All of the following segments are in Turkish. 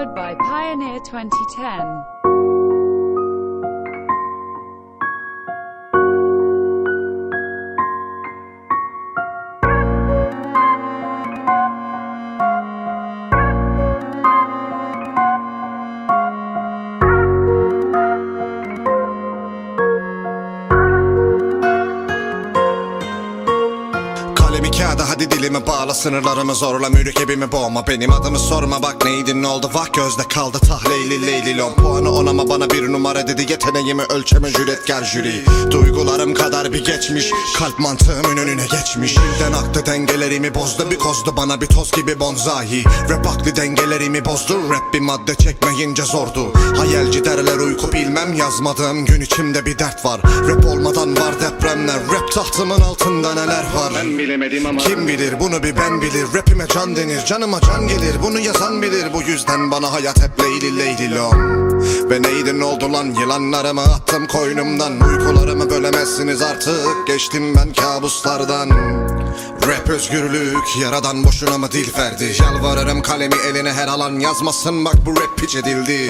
powered by Pioneer 2010. Kalemi kağıda hadi dilimi bağla, sınırlarımı zorla, mürekkebimi boğma, benim adımı sorma, bak neydin ne oldu, vah gözde kaldı tahleyli leylilon. Puanı onama, bana bir numara dedi, yeteneğimi ölçeme cüretkar jüri. Duygularım kadar bir geçmiş, kalp mantığımın önüne geçmiş. Dilden aktı dengelerimi bozdu, bir kozdu bana bir toz gibi bonzai. Rap aklı dengelerimi bozdu, rap bir madde çekmeyince zordu. Hayalci derler uyku bilmem, yazmadığım gün içimde bir dert var. Rap olmadan var depremler, rap tahtımın altında neler var. Ben bilemedim ama kim bilir bunu, bir ben bilir. Rapime can denir, canıma can gelir, bunu yazan bilir. Bu yüzden bana hayat hep leyli leylilom. Ve neydin oldu lan, yılanlarımı attım koynumdan. Uykularımı bölemezsiniz artık, geçtim ben kabuslardan. Rap özgürlük, yaradan boşuna mı dil verdi? Yalvarırım kalemi eline her alan yazmasın, bak bu rap piç edildi.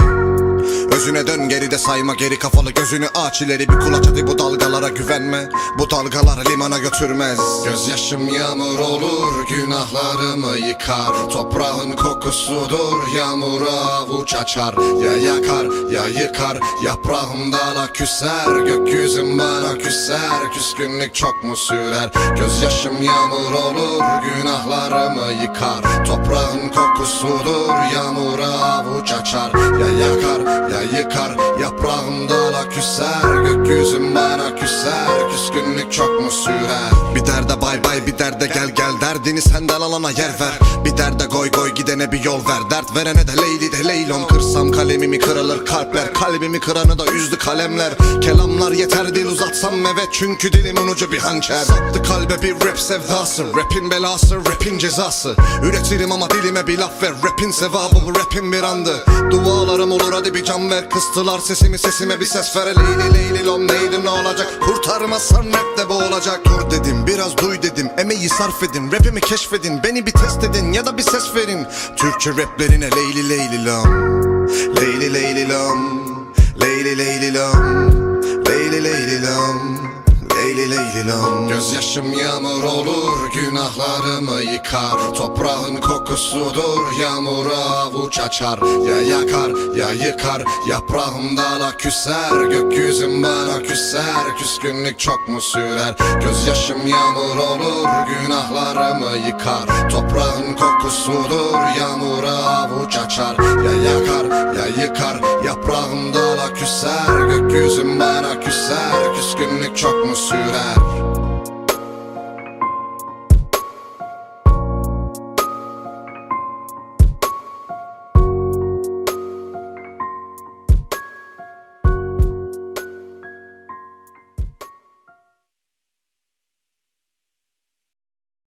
Özüne dön, geride sayma, geri kafalı gözünü aç, ileri bir kulaç, hadi bu dalgalara güvenme. Bu dalgalar limana götürmez. Gözyaşım yağmur olur, günahlarımı yıkar. Toprağın kokusudur, yağmura avuç açar. Ya yakar ya yıkar, yaprağım dala küser. Gökyüzüm bana küser, küskünlük çok mu sürer? Gözyaşım yağmur olur, günahlarımı yıkar. Toprağın kokusudur, yağmura avuç açar. Ya yakar ya yıkar, yaprağım dala küser. Gökyüzüm bana küser, küskünlük çok mu sürer? Bir derde bay bay, bir derde gel gel, derdini senden alana yer ver. Bir derde goy goy, gidene bir yol ver, dert verene de leyli de leylon. Kırsam kalemimi kırılır kalpler, kalbimi kıranı da üzdü kalemler. Kelamlar yeter, dil uzatsam evet, çünkü dilimin ucu bir hançer. Sattı kalbe bir rap sevdası, rapin belası, rapin cezası. Üretirim ama dilime bir laf ver, rapin sevabı bu rapin bir andı. Dualarım olur, hadi bir can ver, kıstılar sesimi, sesime bir ses ver. Leyli leyli lom, neydi ne olacak, kurtarmazsan rap de bu olacak. Dur dedim, biraz duy dedim, emeği sarf edin, rapimi keşfedin, beni bir test edin ya da bir ses verin. Türkçe raplerine leyli leyli lom, leyli leyli lom, leyli leyli lom, leyli leyli lom, leyli leyli lom. Gözyaşım yağmur olur, günahlarımı yıkar. Toprağın kokusudur, yağmura avuç açar. Ya yakar ya yıkar, yaprağım dala küser. Gökyüzüm bana küser, küskünlük çok mu sürer? Gözyaşım yağmur olur, günahlarımı yıkar. Toprağın kokusudur, yağmura avuç açar. Ya yakar ya yıkar, yaprağım dala küser. Gökyüzüm bana küser, küskünlük çok mu sürer?